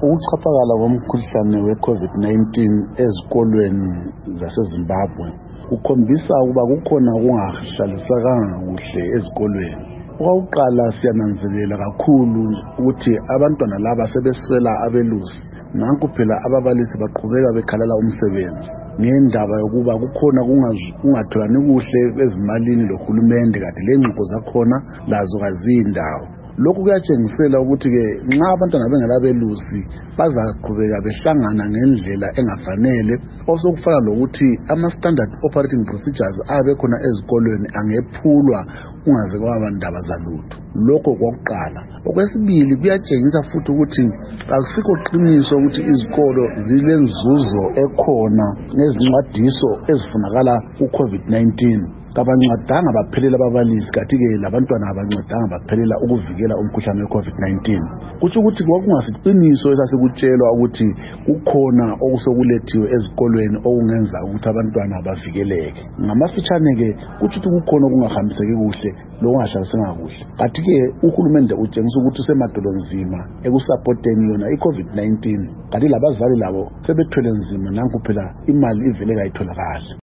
Ukuchaphakala komkhuhlane we-COVID-19 ezikolweni zaseZimbabwe kukhombisa ukuba kukhona ukungahlalisakanga kuhle ezikolweni. Okokuqala, siyananzelela kakhulu ukuthi abantwana laba sebeswela abelusi. Nanku phela ababalisi baqhubeka bekhalela umsebenzi ngendaba yokuba kukhona kungatholani kuhle ezimalini lohulumende, kanti lengxoxo zakhona lazo kazindawo. Lokhu kuyatshengisela ukuthi-ke nxa abantwana bengelabelusi bazaqhubeka behlangana ngendlela engafanele, osokufana lokuthi ama-standard operating procedures abekhona ezikolweni angephulwa kungaze kwaba ndaba zalutho. Lokho kwakuqala. Okwesibili, kuyatshengisa futhi ukuthi akusikho qiniso ukuthi izikolo zilenzuzo ekhona ngezincwadiso ezifunakala ku-COVID-19. Kabancedanga baphelela ababalisi, kanti-ke labantwana abancedanga baphelela ukuvikela umkhuhlane we-COVID-19. Kutsho ukuthi kwakungasiqiniso esasikutshelwa ukuthi kukhona okusokulethiwe ezikolweni okungenza ukuthi abantwana bavikeleke. Ngamafitshane-ke kutsho ukuthi kukhona okungahambiseki kuhle lokungahlaliseka kuhle. Kanti-ke uhulumende utshengisa ukuthi usemadolonzima ekusapoteni yona i-COVID-19, kanti labazali labo sebethwele nzima, nanku phela imali ivele kayitholakali.